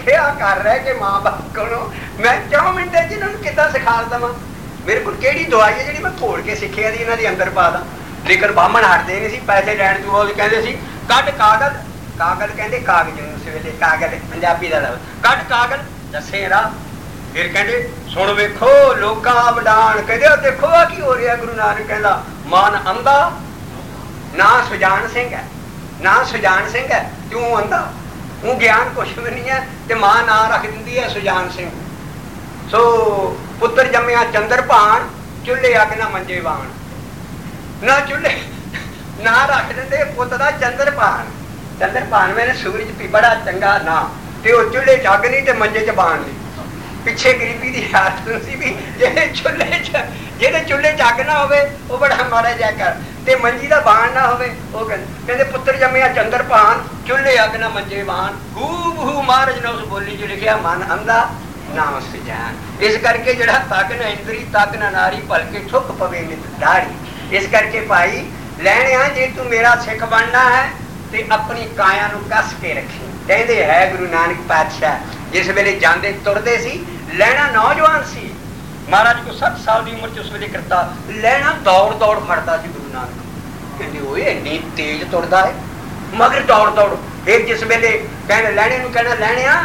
ਸਿੱਖਿਆ ਕਰ ਰਿਹਾ ਕਿ ਮਾਂ ਬਾਪ ਕੋਲੋਂ ਮੈਂ 4 ਮਿੰਟਾਂ 'ਚ ਇਹਨਾਂ ਨੂੰ ਕਿੱਦਾਂ ਸਿਖਾ ਦੇਵਾਂ? ਮੇਰੇ ਕੋਲ ਕਿਹੜੀ ਦਵਾਈ ਹੈ ਜਿਹੜੀ ਮੈਂ ਘੋਲ ਕੇ ਸਿੱਖਿਆ ਦੀ ਇਹਨਾਂ ਦੇ ਅੰਦਰ ਪਾ ਦਾਂ? ਲੇਕਿਨ ਬਾਹਮਣ ਹਟਦੇ ਨਹੀਂ ਸੀ ਪੈਸੇ ਲੈਣ ਤੋਂ। ਉਹ ਕਹਿੰਦੇ ਸੀ ਕੱਢ ਕਾਗਜ਼, ਕਾਗਜ਼ ਕਹਿੰਦੇ ਕਾਗਜ਼ ਨੂੰ, ਉਸ ਵੇਲੇ ਕਾਗਜ਼ ਪੰਜਾਬੀ ਦਾ ਲਫ਼ਜ਼, ਕੱਢ ਕਾਗਜ਼ ਦੱਸੇ ਰਾਹ। ਫਿਰ ਕਹਿੰਦੇ ਸੁਣ ਵੇਖੋ ਲੋਕਾਂ ਵਡਾਣ, ਕਹਿੰਦੇ ਉਹ ਦੇਖੋ ਆ ਕੀ ਹੋ ਰਿਹਾ। ਗੁਰੂ ਨਾਨਕ ਕਹਿੰਦਾ ਮਨ ਅੰਧਾ ਨਾ ਸੁਜਾਨ ਸਿੰਘ ਹੈ, ਨਾ ਸੁਜਾਨ ਸਿੰਘ ਹੈ, ਕਿਉਂ ਅੰਧਾ? ਉਹ ਗਿਆਨ ਕੁਛ ਵੀ ਨਹੀਂ ਹੈ ਤੇ ਮਾਂ ਨਾਂ ਰੱਖ ਦਿੰਦੀ ਹੈ ਸੁਜਾਨ ਸਿੰਘ। ਸੋ ਪੁੱਤਰ ਜੰਮਿਆ ਚੰਦਰਭਾਨ, ਚੁੱਲ੍ਹੇ ਅੱਗ ਨਾ ਮੰਜੇ ਵਾਣ। ਨਾ ਚੁੱਲ੍ਹੇ ਨਾਂ ਰੱਖ ਦਿੰਦੇ ਪੁੱਤ ਦਾ ਚੰਦਰਭਾਨ। ਚੰਦਰਭਾਨ ਮੈਨੇ ਸੂਰਜ ਵੀ ਬੜਾ ਚੰਗਾ ਨਾਂ, ਤੇ ਉਹ ਚੁੱਲ੍ਹੇ 'ਚ ਅੱਗ ਨਹੀਂ ਤੇ ਮੰਜੇ 'ਚ ਬਾਣ ਨਹੀਂ। ਪਿੱਛੇ ਗਰੀਬੀ ਦੀ ਹਾਲਤ ਸੀ ਵੀ ਜਿਹਦੇ ਚੁੱਲ੍ਹੇ 'ਚ ਅੱਗ ਨਾ ਹੋਵੇ ਉਹ ਬੜਾ ਮਾੜਾ ਜਿਹਾ ਕਰ, ਤੇ ਮੰਜੀ ਦਾ ਬਾਣ ਨਾ ਹੋਵੇ ਉਹ ਕਹਿੰਦੇ ਪੁੱਤਰ ਜੰਮਿਆ ਚੰਦਰਭਾਨ, ਚੁੱਲ੍ਹੇ ਅੱਗ ਨਾ ਮੰਜੇ ਬਾਣ। ਹੂ ਬਹੂ ਮਹਾਰਾਜ ਨੇ ਉਸ ਬੋਲੀ 'ਚ ਲਿਖਿਆ ਮਨ ਅੰਧਾ ਨਾ ਸੁਜਾਨ। ਇਸ ਕਰਕੇ ਜਿਹੜਾ ਤੱਕ ਨਾ ਇੰਦਰੀ ਤੱਕ ਨਾ ਨਾਰੀ, ਭਲਕੇ ਠੁੱਕ ਪਵੇ ਨਿਤ ਦਾੜੀ। ਇਸ ਕਰਕੇ ਭਾਈ ਲੈਣਿਆ ਜੇ ਤੂੰ ਮੇਰਾ ਸਿੱਖ ਬਣਨਾ ਹੈ ਤੇ ਆਪਣੀ ਕਾਇਆ ਨੂੰ ਕੱਸ ਕੇ ਰੱਖੀ। ਕਹਿੰਦੇ ਹੈ ਗੁਰੂ ਨਾਨਕ ਪਾਤਸ਼ਾਹ ਜਿਸ ਵੇਲੇ ਜਾਂਦੇ ਤੁਰਦੇ ਸੀ, ਲੈਣਾ ਨੌਜਵਾਨ ਸੀ, ਮਹਾਰਾਜ ਕੋ 60 ਸਾਲ ਦੀ ਉਮਰ 'ਚ ਉਸ ਵੇਲੇ ਕਰਤਾ, ਲੈਣਾ ਦੌੜ ਦੌੜ ਫੜਦਾ ਸੀ ਗੁਰੂ ਨਾਨਕ। ਕਹਿੰਦੇ ਓਏ ਇੰਨੀ ਤੇਜ਼ ਤੁਰਦਾ ਹੈ, ਮਗਰ ਦੌੜ ਦੌੜ। ਫਿਰ ਜਿਸ ਵੇਲੇ ਕਹਿੰਦੇ ਲੈਣੇ ਨੂੰ ਕਹਿਣਾ ਲੈਣਿਆ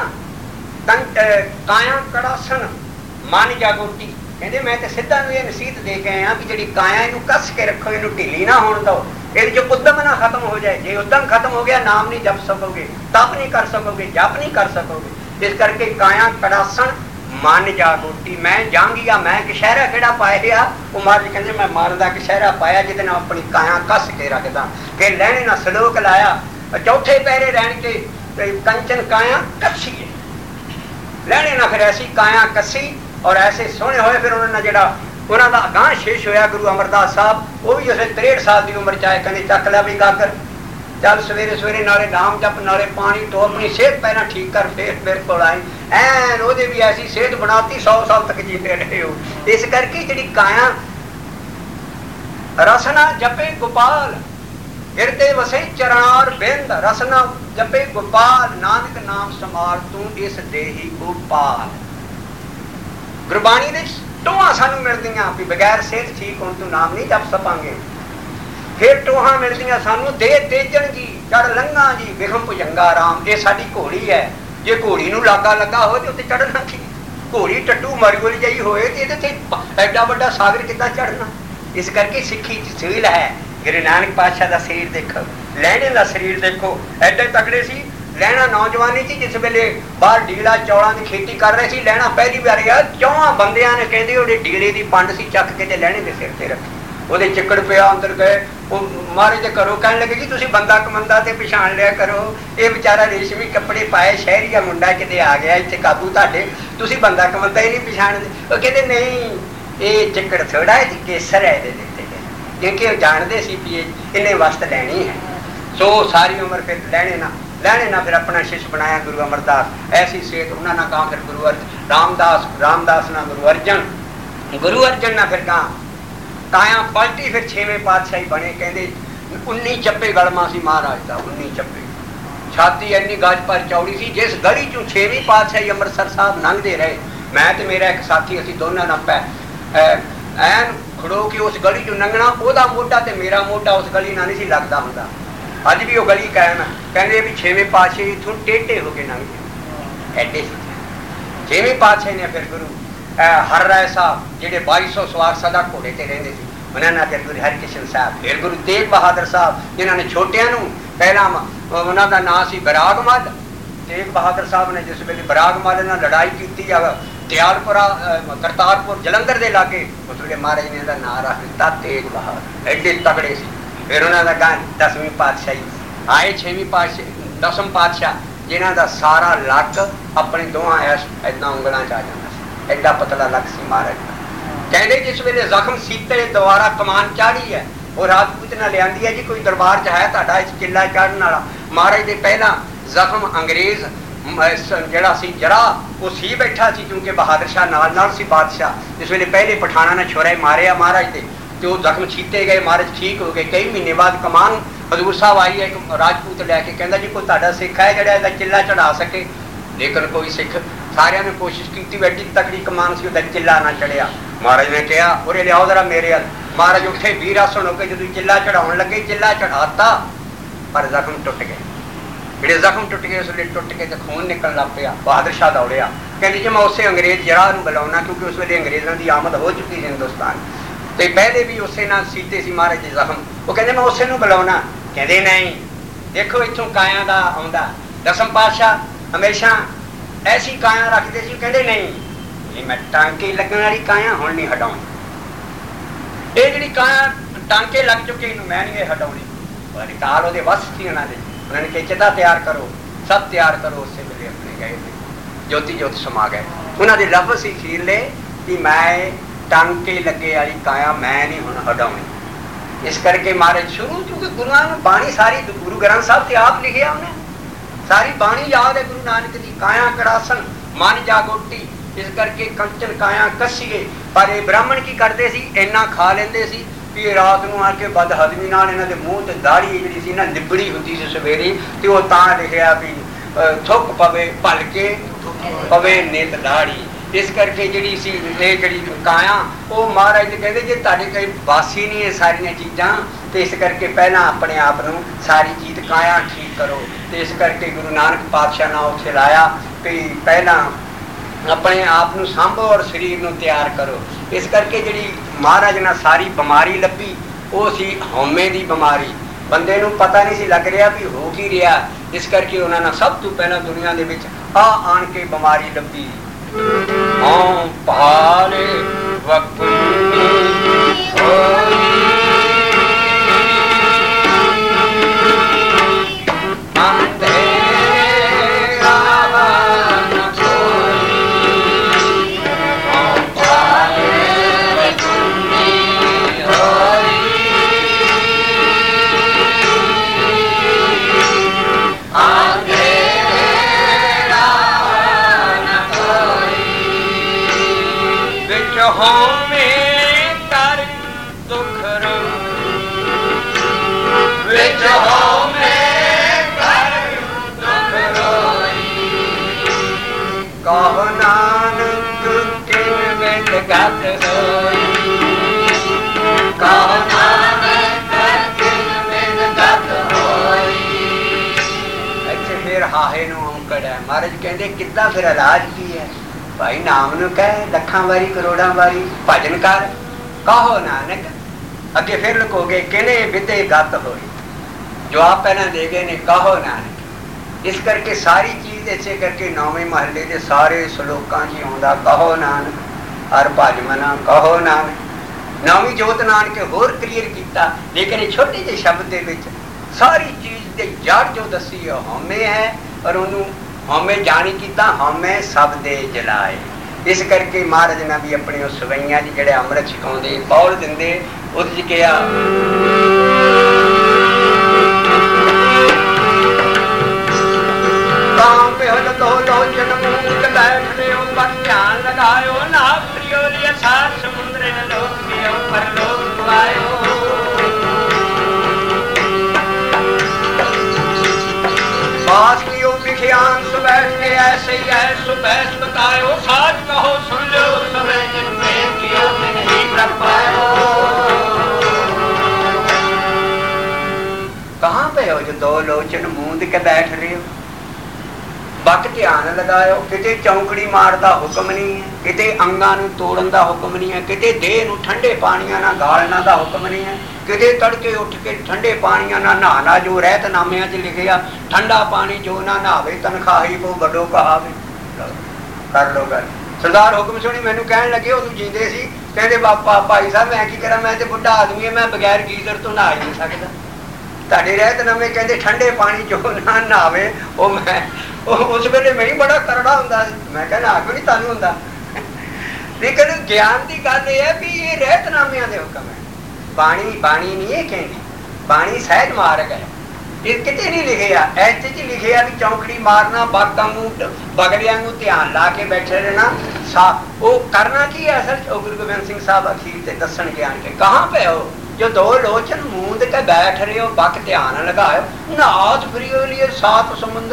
ਕਾਇਆ ਕੜਾਸਨ ਮਨ ਜਾਗੋਟੀ। ਕਹਿੰਦੇ ਮੈਂ ਤੇ ਸਿੱਧਾ ਨੂੰ ਇਹ ਨਸੀਹਤ ਦੇ ਕੇ ਆਇਆ ਵੀ ਜਿਹੜੀ ਕਾਇਆ ਇਹਨੂੰ ਕੱਸ ਕੇ ਰੱਖੋ, ਇਹਨੂੰ ਢਿੱਲੀ ਨਾ ਹੋਣ ਦਿਓ, ਇਹਦੇ 'ਚ ਉਦਮ ਨਾ ਖਤਮ ਹੋ ਜਾਏ। ਜੇ ਉਦਮ ਖਤਮ ਹੋ ਗਿਆ ਨਾਮ ਨਹੀਂ ਜਪ ਸਕੋਗੇ, ਤਪ ਨਹੀਂ ਕਰ ਸਕੋਗੇ, ਜਪ ਨਹੀਂ ਕਰ ਸਕੋਗੇ। ਇਸ ਕਰਕੇ ਕਾਇਆ ਕੜਾਸਨ ਮਨ ਜਾਗੋਟੀ। ਮੈਂ ਜਾਂਗੀਆ, ਮੈਂ ਕਸ਼ਹਿਰਾ ਕਿਹੜਾ ਪਾਇਆ? ਉਹ ਮਹਾਰਾਜ ਕਹਿੰਦੇ ਮੈਂ ਮਨ ਦਾ ਕਸ਼ਹਿਰਾ ਪਾਇਆ ਜਿਹਦੇ ਨਾਲ ਆਪਣੀ ਕਾਇਆ ਕੱਸ ਕੇ ਰੱਖਦਾ। ਕਿ ਲੈਣੇ ਨਾਲ ਸਲੋਕ ਲਾਇਆ, ਚੌਥੇ ਪਹਿਰੇ ਰਹਿਣ ਕੇ ਕੰਚਨ ਕਾਇਆ ਕੱਸੀ। ਲੈਣੇ ਨਾ ਫਿਰ ਐਸੀ ਕਾਇਆ ਕੱਸੀ ਔਰ ਐਸੇ ਸੋਹਣੇ ਹੋਏ। ਫਿਰ ਉਹਨਾਂ ਨੇ ਜਿਹੜਾ ਉਹਨਾਂ ਦਾ ਅਗਾਂਹ ਸ਼ੇਸ਼ ਹੋਇਆ ਗੁਰੂ ਅਮਰਦਾਸ ਸਾਹਿਬ, ਉਹ ਵੀ ਉਸੇ 63 ਸਾਲ ਦੀ ਉਮਰ 'ਚ ਆਏ। ਕਹਿੰਦੇ ਚੱਕ ਲਿਆ ਵੀ ਗਾਗਰ, ਚੱਲ ਸਵੇਰੇ ਸਵੇਰੇ ਨਾਲੇ ਨਾਮ ਜਪ ਨਾਲੇ ਪਾਣੀ ਤੋਂ ਆਪਣੀ ਸਿਹਤ ਪਹਿਲਾਂ ਠੀਕ ਕਰ, ਫੇਰ ਮੇਰੇ ਕੋਲ ਆਈ। ਐਨ ਉਹਦੇ ਵੀ ਐਸੀ ਸਿਹਤ ਬਣਾਤੀ 100 ਸਾਲ ਤੱਕ ਜੀਤੇ ਰਹੇ ਹੋ। ਇਸ ਕਰਕੇ ਜਿਹੜੀ ਕਾਇਆ ਰਸਨਾ ਜਪੇ ਗੋਪਾਲ, ਹਿਰਦੇ ਵਸੇ ਚਰਨਾਰ ਬਿੰਦ। ਰਸਨਾ ਜਪੇ ਗੋਪਾਲ, ਨਾਨਕ ਨਾਮ ਸੰਭਾਲ ਤੂੰ ਇਸ ਦੇਹੀ ਗੋਪਾਲ। ਗੁਰਬਾਣੀ ਦੇ ਟੋਹਾਂ ਸਾਨੂੰ ਮਿਲਦੀਆਂ ਵੀ ਬਗੈਰ ਸਿਹਤ ਠੀਕ ਹੋਣ ਤੋਂ ਨਾਮ ਨਹੀਂ ਜਪ ਸਕਾਂਗੇ। ਫਿਰ ਟੋਹਾਂ ਮਿਲਦੀਆਂ ਸਾਨੂੰ ਦੇ ਤੇਜਣ ਜੀ, ਚੜ ਲੰਘਾ ਜੀ, ਵਿਖਮ ਭੁਜੰਗਾ ਰਾਮ। ਇਹ ਸਾਡੀ ਘੋੜੀ ਹੈ, ਜੇ ਘੋੜੀ ਨੂੰ ਲਾਗਾ ਲੱਗਾ ਹੋਵੇ ਤੇ ਉੱਤੇ ਚੜਨਾ ਕੀ? ਘੋੜੀ ਟੱਟੂ ਮਰਗੁਲ ਜਿਹੀ ਹੋਏ ਤੇ ਇਹਦੇ ਤੇ ਐਡਾ ਵੱਡਾ ਸਾਗਰ ਕਿੱਦਾਂ ਚੜਨਾ? ਇਸ ਕਰਕੇ ਸਿੱਖੀ ਤਸੀਲ ਹੈ। ਗੁਰੂ ਨਾਨਕ ਪਾਤਸ਼ਾਹ ਦਾ ਸਰੀਰ ਦੇਖੋ, ਲੈਣੇ ਦਾ ਸਰੀਰ ਦੇਖੋ, ਐਡੇ ਤਕੜੇ ਸੀ। ਲੈਣਾ ਨੌਜਵਾਨੀ ਸੀ ਜਿਸ ਵੇਲੇ ਬਾਹਰ ਡੀਲਾ ਚੌਲਾਂ ਦੀ ਖੇਤੀ ਕਰ ਰਹੇ ਸੀ। ਲੈਣਾ ਪਹਿਲੀ ਵਾਰੀ ਆ, 4 ਬੰਦਿਆਂ ਨੇ ਕਹਿੰਦੇ ਉਹਦੇ ਡੀਲੇ ਦੀ ਪੰਡ ਸੀ ਚੱਕ ਕੇ ਤੇ ਲੈਣੇ ਦੇ ਸਿਰ ਤੇ ਰੱਖੀ। ਉਹਦੇ ਚਿੱਕੜ ਪਿਆ, ਅੰਦਰ ਗਏ। ਉਹ ਮਹਾਰਾਜ ਦੇ ਘਰੋਂ ਕਹਿਣ ਲੱਗੇ ਜੀ ਤੁਸੀਂ ਬੰਦਾ ਕਮੰਦਾ ਤੇ ਪਛਾਣ ਲਿਆ ਕਰੋ, ਇਹ ਵਿਚਾਰਾ ਰੇਸ਼ਮੀ ਕੱਪੜੇ ਪਾਏ ਸ਼ਹਿਰੀਆ ਮੁੰਡਾ ਕਿਤੇ ਆ ਗਿਆ ਇੱਥੇ ਕਾਬੂ ਤੁਹਾਡੇ, ਤੁਸੀਂ ਬੰਦਾ ਕਮੰਦਾ ਹੀ ਨਹੀਂ ਪਛਾਣਦੇ। ਉਹ ਕਹਿੰਦੇ ਨਹੀਂ ਇਹ ਚਿੱਕੜ ਥੋੜਾ ਹੈ ਜੀ, ਕੇਸਰ ਹੈ ਇਹਦੇ ਦਿੱਤੇ ਗਏ, ਕਿਉਂਕਿ ਉਹ ਜਾਣਦੇ ਸੀ ਵੀ ਇਹਨੇ ਵਸਤ ਲੈਣੀ ਹੈ। ਸੋ ਸਾਰੀ ਉਮਰ ਫਿਰ ਲੈਣੇ ਨਾ ਫਿਰ ਆਪਣਾ ਸ਼ਿਸ਼ ਬਣਾਇਆ ਗੁਰੂ ਅਮਰਦਾਸ। ਐਸੀ ਸੇਤ ਉਹਨਾਂ ਨਾਲ ਕਹਾਂ ਫਿਰ ਗੁਰੂ ਰਾਮਦਾਸ ਨਾਲ ਗੁਰੂ ਅਰਜਨ ਨਾਲ ਫਿਰ ਕਹਾਂ ਕਾਇਆ ਪਲਟੀ। ਫਿਰ 6ਵੇਂ ਪਾਤਸ਼ਾਹੀ ਬਣੇ। ਕਹਿੰਦੇ 19 ਚੱਪੇ ਗਲਮਾ ਸੀ ਮਹਾਰਾਜ ਦਾ, 19 ਚੱਪੇ। ਛਾਤੀ ਇੰਨੀ ਗੱਜ ਪਰ ਚੌੜੀ ਸੀ। ਜਿਸ ਗਲੀ ਚੋਂ 6ਵੀਂ ਪਾਤਸ਼ਾਹੀ ਅੰਮ੍ਰਿਤਸਰ ਸਾਹਿਬ ਲੰਘਦੇ ਰਹੇ, ਮੈਂ ਤੇ ਮੇਰਾ ਇੱਕ ਸਾਥੀ, ਅਸੀਂ ਦੋਨਾਂ ਨਾਲ ਐਨ ਖੜੋ ਕੇ ਉਸ ਗਲੀ ਚੋਂ ਲੰਘਣਾ। ਉਹਦਾ ਮੋਢਾ ਤੇ ਮੇਰਾ ਮੋਢਾ ਉਸ ਗਲੀ ਨਾਲ ਨਹੀਂ ਸੀ ਲੱਗਦਾ ਹੁੰਦਾ। ਅੱਜ ਵੀ ਉਹ ਗਲੀ ਕਾਇਮ ਹੈ। ਕਹਿੰਦੇ ਵੀ 6ਵੇਂ ਪਾਤਸ਼ਾਹੀ ਇੱਥੋਂ ਟੇਢੇ ਹੋ ਕੇ ਲੰਘਦੇ ਐਡੇ ਸੀ। 6ਵੇਂ ਪਾਤਸ਼ਾਹੀ ਨੇ ਫਿਰ ਗੁਰੂ ਹਰ ਰਾਏ ਸਾਹਿਬ ਜਿਹੜੇ 2200 ਸਵਾਰ ਸਦਾ ਘੋੜੇ ਤੇ ਰਹਿੰਦੇ ਸੀ, ਉਹਨਾਂ ਨਾਲ ਫਿਰ ਗੁਰੂ ਹਰਿਕ੍ਰਿਸ਼ਨ ਸਾਹਿਬ, ਫਿਰ ਗੁਰੂ ਤੇਗ ਬਹਾਦਰ ਸਾਹਿਬ ਜਿਨ੍ਹਾਂ ਨੇ ਛੋਟਿਆਂ ਨੂੰ ਪਹਿਲਾਂ ਉਹਨਾਂ ਦਾ ਨਾਂ ਸੀ ਬਰਾਗਮਲ। ਤੇਗ ਬਹਾਦਰ ਸਾਹਿਬ ਨੇ ਜਿਸ ਵੇਲੇ ਬਰਾਗਮਲ ਨਾਲ ਲੜਾਈ ਕੀਤੀ ਦਿਆਲਪੁਰਾ ਕਰਤਾਰਪੁਰ ਜਲੰਧਰ ਦੇ ਲਾਗੇ, ਉਸ ਵੇਲੇ ਮਹਾਰਾਜ ਨੇ ਇਹਦਾ ਨਾਂ ਰੱਖ ਦਿੱਤਾ ਤੇਗ ਬਹਾਦਰ। ਐਡੇ ਤਕੜੇ ਸੀ। ਫਿਰ ਉਹਨਾਂ ਦਾ ਗਾਂ 10ਵੀਂ ਪਾਤਸ਼ਾਹੀ ਆਏ, 6ਵੀਂ ਪਾਤਸ਼ਾਹੀ 10ਮ ਪਾਤਸ਼ਾਹ ਜਿਨ੍ਹਾਂ ਦਾ ਸਾਰਾ ਲੱਕ ਆਪਣੇ ਦੋਹਾਂ ਏਦਾਂ ਉਂਗਲਾਂ 'ਚ ਆ ਜਾਂਦਾ ਸੀ, ਐਡਾ ਪਤਲਾ ਲੱਕ ਸੀ ਮਹਾਰਾਜ ਦਾ। ਕਹਿੰਦੇ ਜਿਸ ਵੇਲੇ ਜ਼ਖਮ ਸੀਤੇ ਦੁਆਰਾ ਕਮਾਨ ਚਾੜੀ ਹੈ, ਉਹ ਰਾਜਪੂਤ ਨਾਲ ਲਿਆਂਦੀ ਹੈ ਜੀ, ਕੋਈ ਦਰਬਾਰ 'ਚ ਹੈ ਤੁਹਾਡਾ ਇਸ ਕਿੱਲਾ ਚਾੜਨ ਵਾਲਾ? ਮਹਾਰਾਜ ਦੇ ਪਹਿਲਾਂ ਜ਼ਖਮ ਅੰਗਰੇਜ਼ ਜਿਹੜਾ ਸੀ ਜਰਾ ਉਹ ਸੀ ਬੈਠਾ ਸੀ, ਕਿਉਂਕਿ ਬਹਾਦਰ ਸ਼ਾਹ ਨਾਲ ਸੀ ਬਾਦਸ਼ਾਹ। ਜਿਸ ਵੇਲੇ ਪਹਿਲੇ ਪਠਾਨਾਂ ਨੇ ਛੁਰੇ ਮਾਰਿਆ ਮਹਾਰਾਜ ਦੇ, ਤੇ ਉਹ ਜ਼ਖਮ ਛੀਤੇ ਗਏ, ਮਹਾਰਾਜ ਠੀਕ ਹੋ ਗਏ। ਕਈ ਮਹੀਨੇ ਬਾਅਦ ਕਮਾਨ ਹਜ਼ੂਰ ਸਾਹਿਬ ਆਈ ਹੈ ਇੱਕ ਰਾਜਪੂਤ ਲੈ ਕੇ, ਕਹਿੰਦਾ ਜੀ ਕੋਈ ਤੁਹਾਡਾ ਸਿੱਖ ਹੈ ਜਿਹੜਾ ਇਹਦਾ ਕਿੱਲਾ ਚੜਾ ਸਕੇ? लेकिन कोई सिख सारिया ने कोशिश की, एडी तकड़ी कमान से चिल्ला ना चढ़िया। महाराज ने कहा उरे लियाओ जरा मेरे हल। महाराज उठे वीर आसन होकर जो चिल्ला चढ़ाने लगे, चिल्ला चढ़ाता पर जख्म टुट गए। ਜਿਹੜੇ ਜ਼ਖਮ ਟੁੱਟ ਗਏ, ਉਸ ਵੇਲੇ ਟੁੱਟ ਕੇ ਤੇ ਖੂਨ ਨਿਕਲਣ ਲੱਗ ਪਿਆ। ਬਹਾਦਰ ਸ਼ਾਹ ਦੌੜਿਆ, ਕਹਿੰਦੀ ਜੀ ਮੈਂ ਉਸੇ ਅੰਗਰੇਜ਼ ਜਰਾ ਨੂੰ ਬੁਲਾਉਣਾ, ਕਿਉਂਕਿ ਉਸ ਵੇਲੇ ਅੰਗਰੇਜ਼ਾਂ ਦੀ ਆਮਦ ਹੋ ਚੁੱਕੀ ਸੀ ਹਿੰਦੁਸਤਾਨ ਤੇ ਪਹਿਲੇ ਵੀ ਉਸੇ ਨਾਲ ਸੀਤੇ ਸੀ ਮਹਾਰਾਜ ਦੇ ਜ਼ਖਮ। ਉਹ ਕਹਿੰਦੇ ਮੈਂ ਉਸੇ ਨੂੰ ਬੁਲਾਉਣਾ। ਕਹਿੰਦੇ ਨਹੀਂ, ਦੇਖੋ ਇੱਥੋਂ ਕਾਇਆਂ ਦਾ ਆਉਂਦਾ, ਦਸਮ ਪਾਤਸ਼ਾਹ ਹਮੇਸ਼ਾ ਐਸੀ ਕਾਇਆਂ ਰੱਖਦੇ ਸੀ। ਕਹਿੰਦੇ ਨਹੀਂ, ਇਹ ਮੈਂ ਟਾਂਕੇ ਲੱਗਣ ਵਾਲੀ ਕਾਇਆਂ ਹੁਣ ਨਹੀਂ ਹਟਾਉਣੀ। ਇਹ ਜਿਹੜੀ ਕਾਇਆਂ ਟਾਂਕੇ ਲੱਗ ਚੁੱਕੇ ਇਹਨੂੰ ਮੈਂ ਨਹੀਂ ਇਹ ਹਟਾਉਣੀ। ਕਾਲ ਉਹਦੇ ਵੱਸ ਸੀ ਉਹਨਾਂ ਦੇ। उन्होंने कहा चिता तैयार करो, सब तैयार करो। उससे मिले अपने गए थे, ज्योति ज्योति समा गए। उन्होंने लफ्ज़ ही खीर ले कि मैं टांके लगे वाली काया मैं नहीं हुण हटाउणी। इस करके महाराज शुरू क्योंकि गुरुआं ने बाणी सारी गुरु ग्रंथ साहब से आप लिखिया, उन्हें सारी बाणी याद है गुरु नानक की। काया कड़ासन मन जागोटी, इस करके कंचन काया कसीए। पर ये ब्राह्मण की करते सी, इन्ना खा लेंदे सी भी रात को आके बद हजमी नाल इन्हां दे मूँह ते दाढ़ी जी सी ना लिबड़ी हुंदी सी सवेरे, ते वो तां लिखिया भी थुक पवे भल के पवे नित दाढ़ी। इस करके जिहड़ी सी ये जिहड़ी काया वो महाराज जी कहंदे जे तुहाडे कोई वासी नहीं है सारियां चीज़ां, ते इस करके पहला अपने आप नूं सारी चीज़ काया ठीक करो। ते इस करके गुरु नानक पातशाह ने उत्थे लाया भी पहला अपने आप नूं सांभो और शरीर नूं तैयार करो। इस करके जिहड़ी महाराज ने सारी बीमारी लभी वो सी हौमे की बीमारी। बंदे नूं पता नहीं सी लग रहा भी हो की रहा। इस करके उन्होंने सब तो पहला दुनिया दे विच आन के बीमारी लभी। हों भाले वकुनी होई महाराज कहते कितना फिर इलाज की है भाई, नाम नू कह लखां वारी करोड़ां वारी भजन कर कहो नानक। अगे फिर लुकोगे किने विदे गत होई, जो आप पहला दे गए ने कहो नानक। इस करके सारी चीज इसे करके नौवें महल्ले के सारे श्लोकां च आउंदा कहो नानक, हर भज मना कहो नानक। नौवीं जोत नानक होर क्लीयर किया, लेकिन छोटे जे शब्द दे विच सारी चीज दे जड़ जो दसी है हौमे है, और उन्होंने हौमे जानी किता हौमे सब दे जलाए। इस करके महाराज ने भी अपनी उस सवैया जिहड़े अमृत छकाउंदे पौल दिंदे उस कहा काम बेहल तो लोचन मूंद बैठ लियो पर ध्यान लगायो ना प्रियो लिया सात समुद्र लोक के ऊपर लोक आयो। बास लियो विख्यान सुबह के ऐसे ही है सुबह बतायो, साज कहो सुन लो समय जिनमें किया नहीं कर पायो। कहाँ पे हो जो दो लोचन मूंद के बैठ रहे हो, बक ध्यान लगायो। किते चौंकड़ी मार दा हुक्म नहीं है, किते अंगां नूं तोड़न दा हुक्म नहीं है, किते देह नूं ठंडे पानियां नाल गालना दा हुक्म नहीं है, किते तड़के उठ के ठंडे पानियां नाल नहाना। जो रहतनामियां च लिखिया ठंडा पानी जो ना नहावे तनखाही वो बड़ो कहावे। कर लो गल। सरदार हुक्म सुनी मैनू कहन लगे उदों जींदे सी, कहंदे बापा भाई साहब मैं की करा, मैं ते बुढ़ा आदमी है, मैं बगैर गीजर तो नहा ही नहीं सकदा। तुहाडे रहतनामे कहंदे ठंडे पानी जो ना नहावे वो मैं उस वेले मैं ही बड़ा करड़ा हुंदा सी। मैं कहना आग नहीं तानू हुंदा। लेकिन ज्ञान की गल यह है भी ये रहतनामियां दे हुक्म है, बाणी बाणी नहीं है कहती, बाणी सहज मार्ग है। ये किते नहीं लिखे ऐसे च लिखे भी चौंकड़ी मारना बग वांगू बगलियां को ध्यान ला के बैठे रहना सा वो करना की है। असल गुरु गोबिंद सिंह साहब अखीर से दसन ज्ञान के कहाँ पे हो जो दो लोचन मूंद के बैठ रहे हो, बक ध्यान लगाओ। नाथ प्रियो लिए सात समुद्र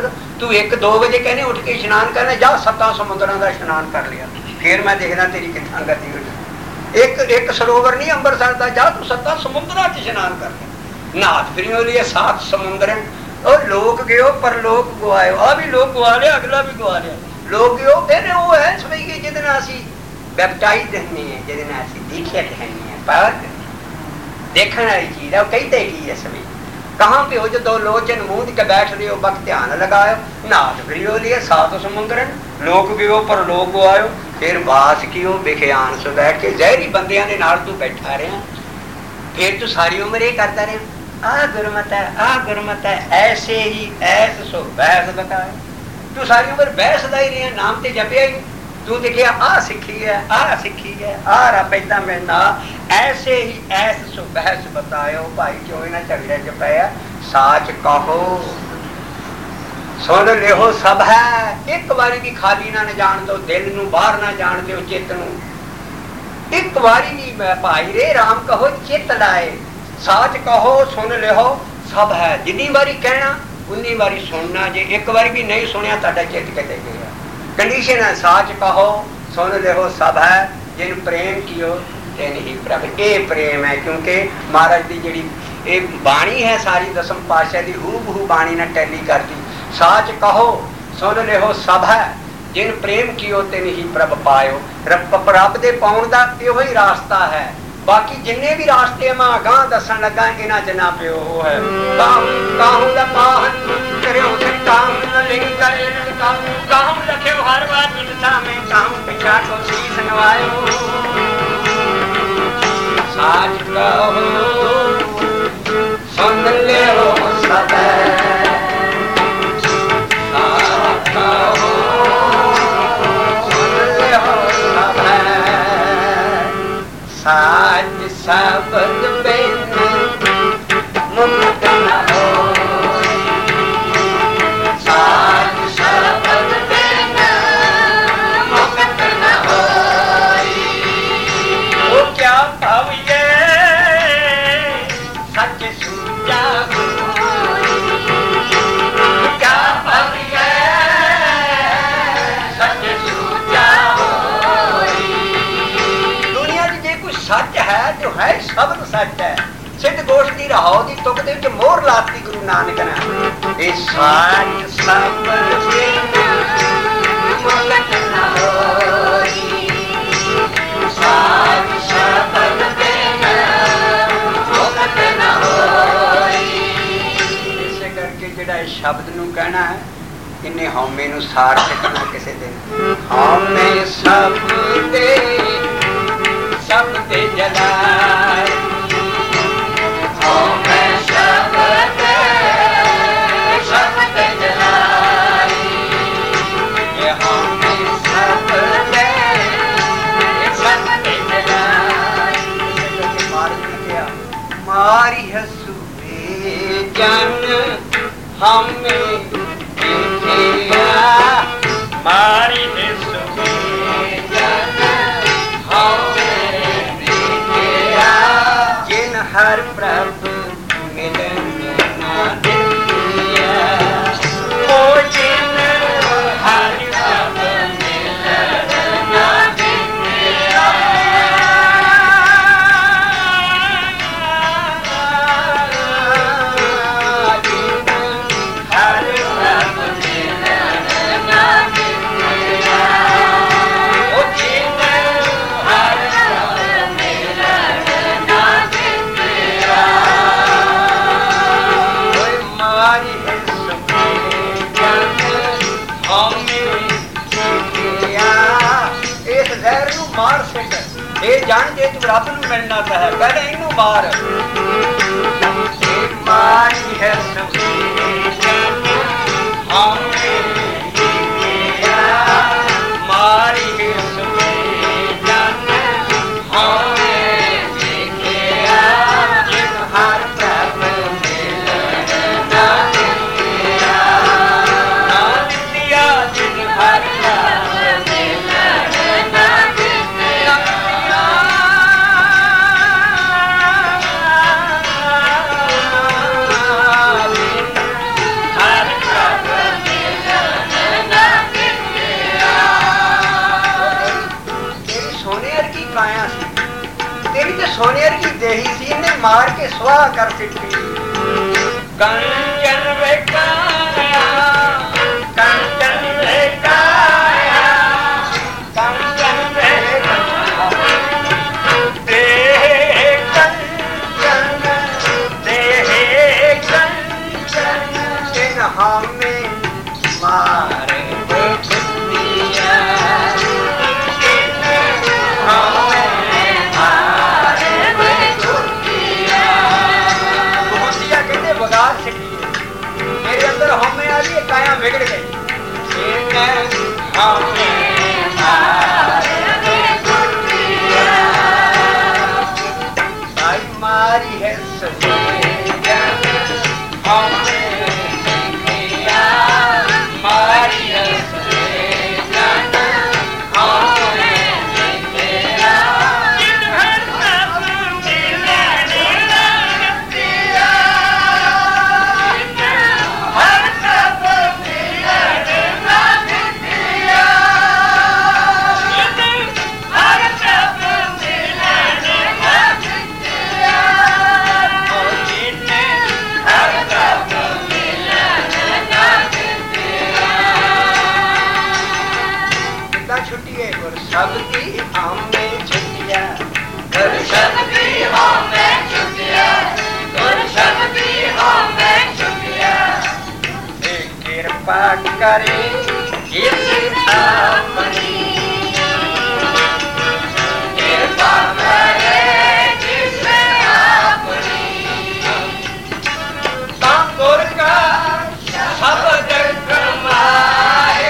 तू 1-2 बजे कहने उठ के इशनान करना, जा 7 समुद्रां दा इशनान कर लिया, फिर मैं देखना तेरी कितना गति होनी। एक सरोवर नहीं अंबरसर का, जा तू 7 समुद्रां च इशनान कर लिया। नाथ फिर लिए 7 समुद्र और लोग गयो पर लोग गवायो, आ भी लोग गवा लिया, अगला भी गवा लिया। लोग गयो कहने वो है सभी जिद असी बैप्टाइज देनी है, जिद असी दीक्षा देनी है, पर देखने वाली चीज है। कहते की है सभी कहाँ पे हो, जो 2 लोचन मूंद के बैठ रहे हो, वक्त ध्यान लगायो। नाथ फिर लिए 7 समुद्र लोग गयो पर लोग गवायो, फिर बास कियो बिख्यान से बैठ के जहरी बंदियां दे नाल तू बैठा रहा, फिर तू सारी उम्र ये करता रहा, आ गुरमत है, आ गुरमत है, ऐसे ही ऐस सो बहस बताए। तू सारी उम्र बहस दा ही रहा, नाम ते जपिया ही, तू देखिया आ सीखी है, आ सीखी है, आ रहा पैदा मिलना, ऐसे ही ऐस सो बहस बतायो। भाई क्यों ना झगड़े च पाया, साच कहो सुन लिहो सब है। एक बारी भी खाली ना जान दो, दिल नू बाहर ना जान दो, चित नू एक बारी भी भाई रे राम कहो चित लाए। साच कहो सुन लिहो सब है, जिन्नी बारी कहना उन्नी बारी सुनना, जे एक बारी भी नहीं सुनिया ताड़ा चित किते गया। कंडीशन है साच कहो सुन लिहो सब है, जिन प्रेम कियो तेन ही प्रभ। ये प्रेम है, क्योंकि महाराज की जी बाणी है सारी 10 पातशाह की हूबहू बाणी ने टैली कर दी। साच कहो सुन लिहो सब है, जिन प्रेम कियो तेन ही प्रभ पायो। रब दे पाउण दा इहो ही रास्ता है, बाकी जिन्ने भी रास्ते मैं अगां दसन लगा इन्हां च ना पियो है। काहू दा पाहन करियो काम न लिंग करे काहू रखियो हर बात निकता में, काहू पिछा को शीस नवायो। साच कहो सुन लियो सब साच कहो सुन लियो सब साच शब्द बिन मुक्त न हो, साच शब्द बिन मुक्त न हो। वो क्या भाविए सच सूझा क्या भाविए सच सूझा। दुनिया जे कुछ सच है जो है शब्द सच है। सिद्ध गोष्ठ की राहो की तुक दे मोहर लाती गुरु नानक ने, ये साच शब्द बिन मुक्त न होई, साच शब्द बिन मुक्त न होई। इसे करके जिहड़ा शब्द नूं कहना है, इन्हें हौमे नूं सार सकना किसी दिन। हौमे शब्द शब्द जलाए, हौमे शब्द शब्द जलाए, ये हौमे शब्द शब्द जलाए। मारी हसूए जन हमें देखिया, मारी हसूए जन हमें देखिया, जिन हर प्रभु मिलन ना देखिया। ओ जिन हर प्रभु मिलन ना देखिया, जिन हर प्रभु मिलन ना देखिया, ओ जिन हर प्रभु मिलन ना देखिया। मारी इस जहर नू मार सक, ये जान जे तू रब नू मिलना चाहे पहले इनू मार। मारी है मारी हर प्रभु मिलन ना देखिया, ना देखिया जिन हर प्रभु मिलन ना देखिया। हर प्रभु सोने की देही सी ने मार के स्वाह कर सिटी। कंचन बेकाया, कंचन बेकाया, कंचन बेकाया, देह कंचन, देह कंचन, इन हमें मारे बुद्धिया, मेरे अंदर हमें आ रही है, काया बिगड़ गई। मारी है मारी है शक्ति हमें छुटिया, गुरु शक्ति हमें छुटिया, गुरु शक्ति हमें छुटिया, कृपा करे इस अपनी, कृपा करे इस अपनी, तांगुर का शब्द कमाए,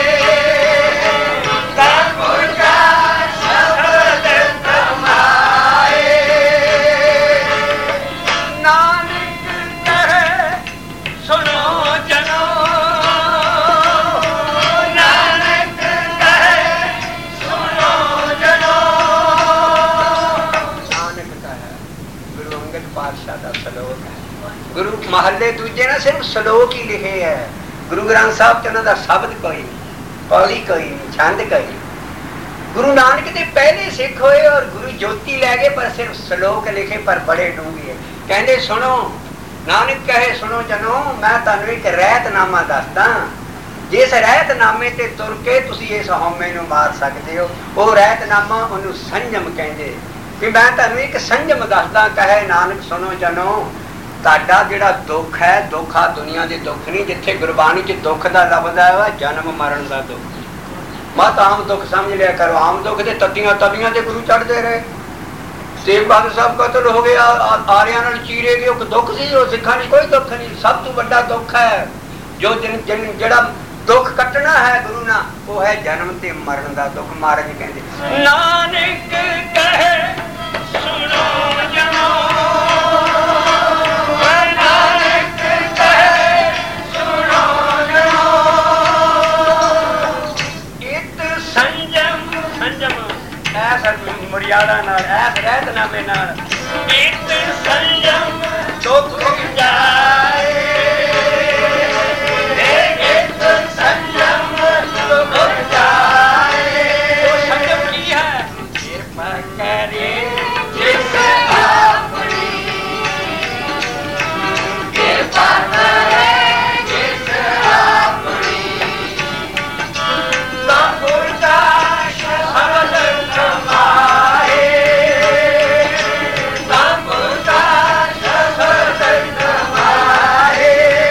गुरु महले दूजे ना सिर्फ सलोक ही लिखे है। गुरु ग्रंथ साहब च उन्होंने शब्द कोई नहीं, पौड़ी कोई नहीं, छंद कोई नहीं। गुरु नानक के पहले सिख होए और गुरु ज्योति लै गए, पर सिर्फ सलोक लिखे, पर बड़े डूंगे। कहते सुनो, नानक कहे सुनो जनो, मैं तुहानू एक रहतनामा दसदा, जिस रहतनामे ते तुर के तुसीं इस हौमे नूं मार सकते हो। वो रहतनामा उन्होंने संयम कहते कि मैं तुहानू एक संयम दसदा। कहे नानक सुनो जनो, ਤੁਹਾਡਾ ਜਿਹੜਾ ਦੁੱਖ ਹੈ, ਦੁੱਖ ਆ ਦੁਨੀਆ ਦੇ ਦੁੱਖ ਨਹੀਂ। ਜਿੱਥੇ ਗੁਰਬਾਣੀ 'ਚ ਦੁੱਖ ਦਾ ਲਫ਼ਜ਼ ਆਇਆ ਵਾ, ਜਨਮ ਮਰਨ ਦਾ ਦੁੱਖ। ਮਤ ਆਮ ਦੁੱਖ ਸਮਝ ਲਿਆ ਕਰੋ। ਆਮ ਦੁੱਖ ਦੇ ਤਤੀਆਂ ਤਵੀਆਂ ਤੇ ਗੁਰੂ ਚੜ੍ਹਦੇ ਰਹੇ। ਤੇਗ ਬਹਾਦਰ ਸਾਹਿਬ ਕਤਲ ਹੋ ਗਏ, ਆਰਿਆਂ ਨਾਲ ਚੀਰੇ ਗਏ। ਉਹ ਦੁੱਖ ਸੀ, ਉਹ ਸਿੱਖਾਂ ਲਈ ਕੋਈ ਦੁੱਖ ਨਹੀਂ। ਸਭ ਤੋਂ ਵੱਡਾ ਦੁੱਖ ਹੈ ਜੋ ਜਿਹੜਾ ਦੁੱਖ ਕੱਟਣਾ ਹੈ ਗੁਰੂ ਨਾਲ, ਉਹ ਹੈ ਜਨਮ ਤੇ ਮਰਨ ਦਾ ਦੁੱਖ। ਮਹਾਰਾਜ ਕਹਿੰਦੇ ਨਾਨਕ ਕਹੇ ਸੁਣੋ ਜਨੋ, मर्यादा नाल ऐस रहतनामे नाल एक संयम दुख जाए, एक संयम दुख जाए। वो संयम की है, कृपा करे जिस अपनी, कृपा करे जिस अपनी, तांगुर का शब्द कमाए, तांगुर का शब्द कमाए।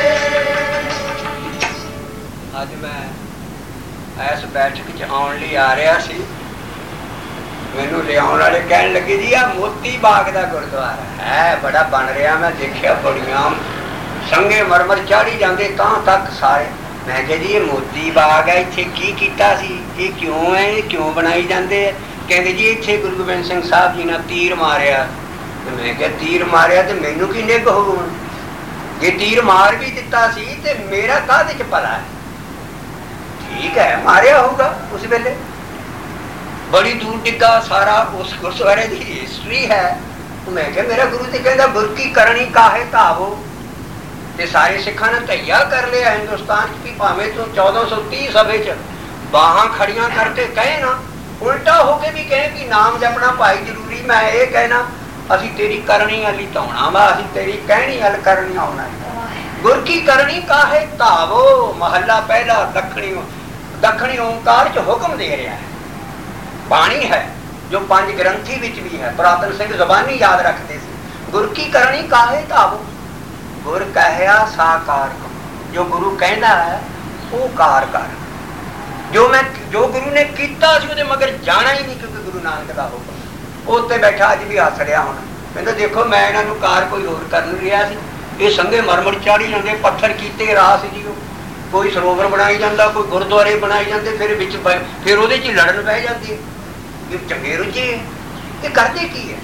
आज मैं इस बैठक च आने ਲਈ आ रहा सी, मैनू लियाउण वाले कहन लगे जी आ मोती बाग का गुरुद्वारा है, बड़ा बन रहा। मैं देखिया बड़ियां संगे मरमर चाढ़ी जाते तक सारे। मैं कहा जी ये मोती बाग है, इत्थे की कीता सी, ये क्यों है, ये क्यों बनाई जाते हैं? कहते जी इत्थे गुरु गोबिंद सिंह साहब जी ने तीर मारिया। तो मैं क्या तीर मारिया तो मैनू की निग हो, जे तीर मार भी दिता सी ते मेरा काहदे च भला है? ठीक है मारिया होगा उस वेले, बड़ी दूर डिग्गा सारा उस गुरुद्वारे की हिस्टरी है। तो मैं क्या मेरा गुरु तो कहता गुर की करनी काहे धावो, ते सारे सिखा ने धैया कर लिया हिंदुस्तान की, भावे तू 1430 सभे च बाहां खड़ियां करके कहे ना, उल्टा होके भी कहे कि नाम जपना भाई जरूरी। मैं ये कहना असी तेरी करनी अली धौना वा, असी तेरी कहनी अल करनी आना। गुर की करनी काहे धावो, महला पहला दखणी ओंकार च हुक्म दे रहा है। बाणी है जो पंज ग्रंथी विच भी है, पुरातन सिंह जबानी याद रखते थे। गुर की करनी काहे धावो, गुर कहया साकार, जो गुरु कहना है वो कार कर। जो गुरु ने कीता सी उहदे मगर जाना ही नहीं, क्योंकि गुरु नानक दा हुक्म। उत्ते बैठा अज भी हस रहा होना, कहंदा देखो मैं इन्हां नूं कार कोई होर कर नहीं रहा सी, ये संगे मरमर चाढ़ी जाते, पत्थर कीते रास जी, कोई सरोवर बनाई जाता, कोई गुरुद्वारे बनाई जाते, फिर उहदे च लड़न पै जाती है, ये चंगे रुझे ये करते की है।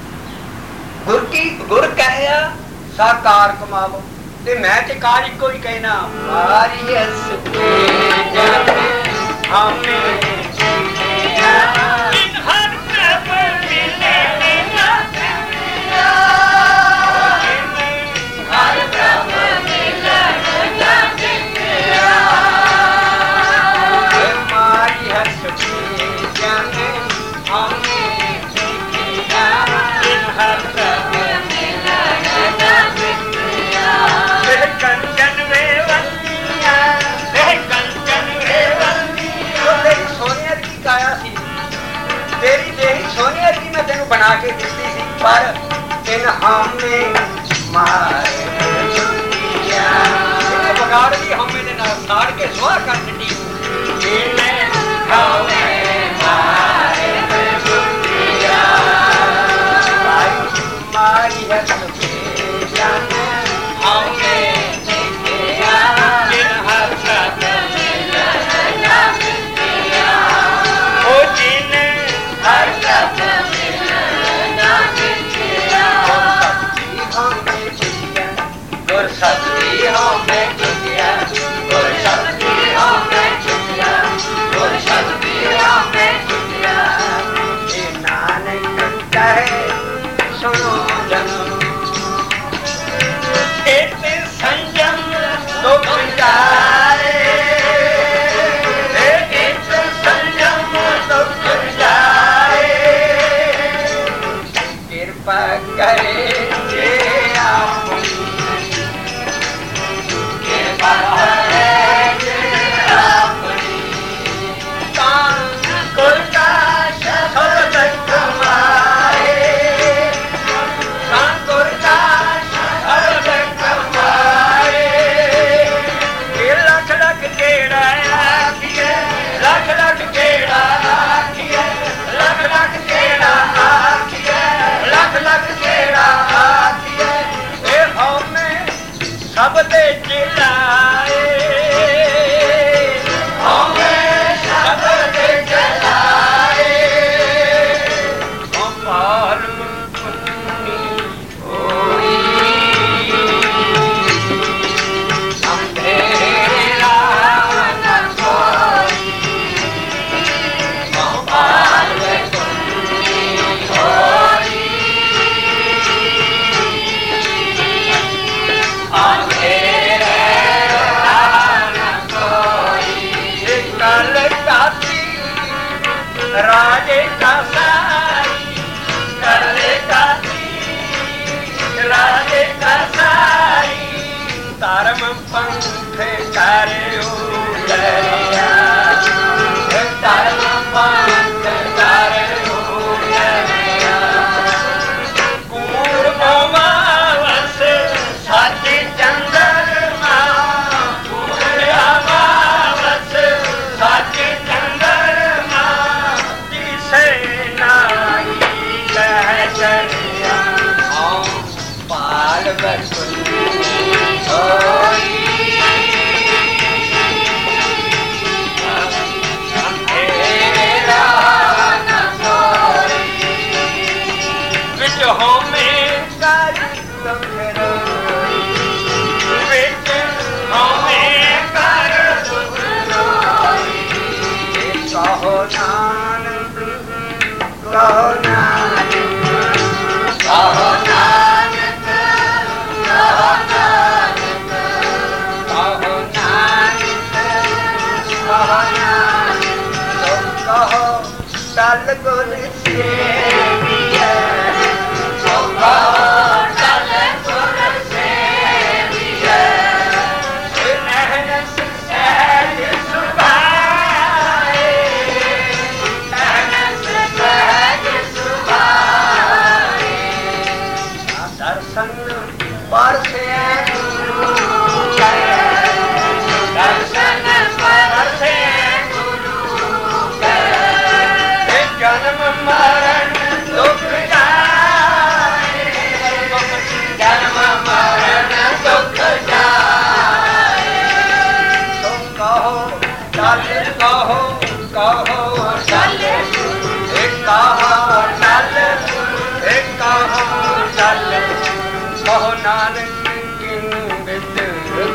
गुर कहया साकार कमावो, ते मैं ते कार इको ही कहना, मारी अस बना के दी सी, पर इन हमने मारे बगाड़ दी, हमें दे नाल साड़ के सुहा कर दी। मारी है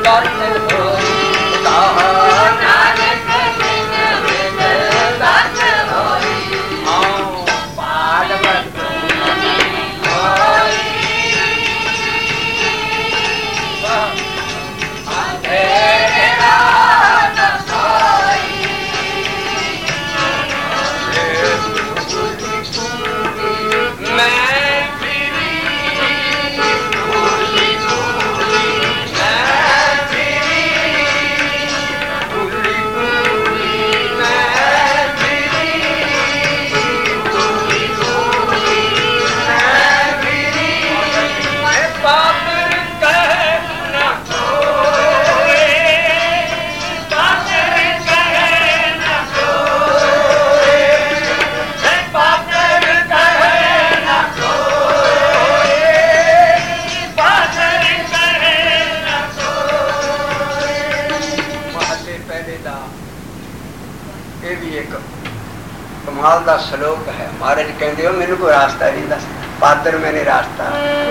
कमाल का सलोक है। महाराज कहते हो मैंने कोई रास्ता नहीं दस, पादर मैंने रास्ता